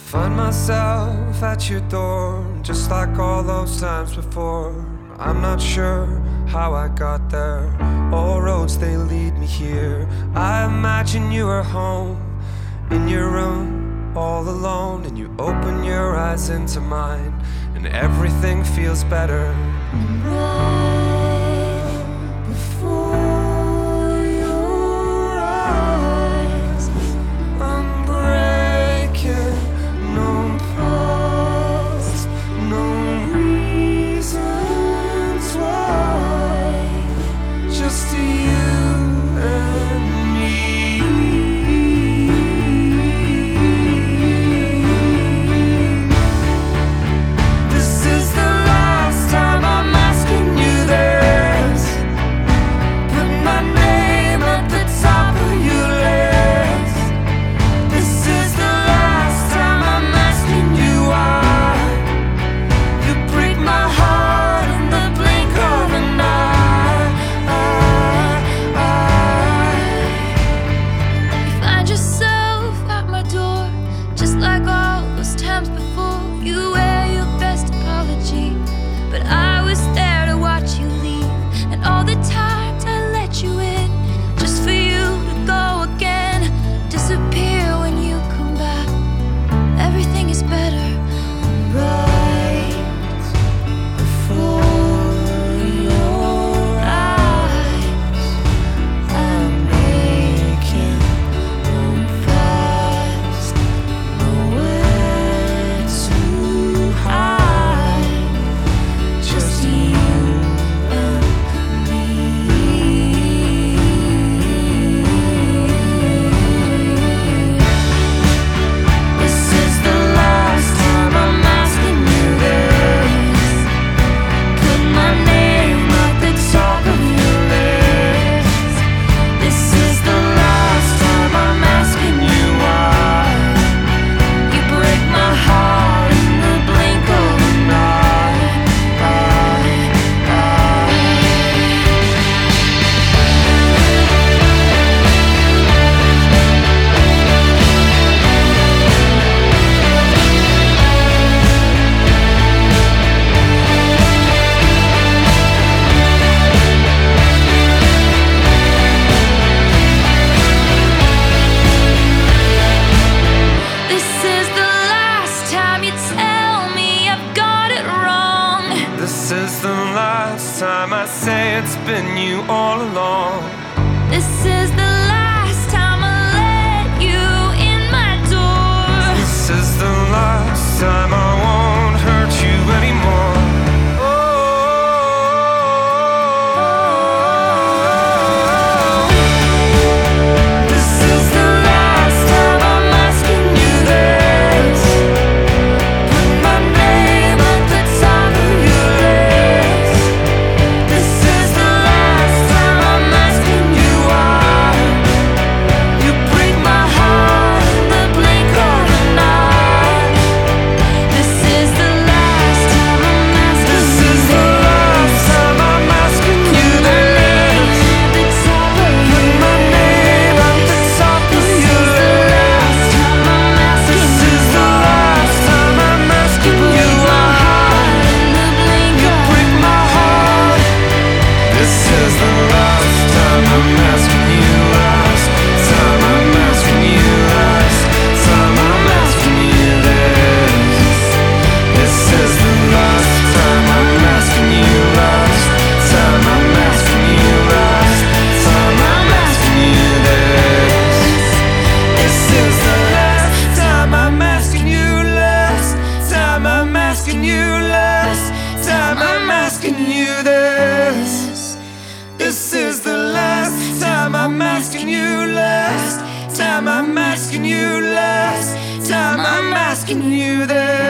Find myself at your door, just like all those times before. I'm not sure how I got there. All roads, they lead me here. I imagine you are home, in your room, all alone, and you open your eyes into mine, and everything feels better. Right before your eyes, I'm breaking, no pause, no reasons why, just you and me. This is the last time I'm asking you this. Put my name at the top of your list. This is the last time I'm asking you why. You break my heart in the blink of an eye. you find yourself at my door, just like all those times before. You wear your best apology, but I was there to watch you leave, and all the times I let you in, just for you to go again, disappear when you come back. Everything is better right before your eyes. I'm making them fast, nowhere to hide, just you and me. This is the last time I'm asking you this. Put my name at the top of your list. This is the last time I'm asking you why. You break my heart in the blink of an eye. This is the last time you tell me I've got it wrong. This is the last time I say it's been you all along. This is the last time I let you in my door. This is the last time I won't hurt you anymore. Oh, this is the last time I'm asking you this. Put my name at the top of your list. This is the last time I'm asking you why. You break my heart in the blink of an eye. This is the last time I'm asking This is the last time I'm asking you this. at the top of Put my name at the top of your list. time I'm asking This is the last time I'm asking you why. in the blink You of break my heart. This is the last time I'm asking you. Last time I'm asking you. Last time I'm asking you this. This is the last time I'm asking you. Last time I'm asking you. Last time I'm asking you this. This is the last time I'm asking you. Last time I'm asking you. Last time I'm asking you this. This is the last time I'm asking you. Last time I'm asking you. Last time I'm asking you this.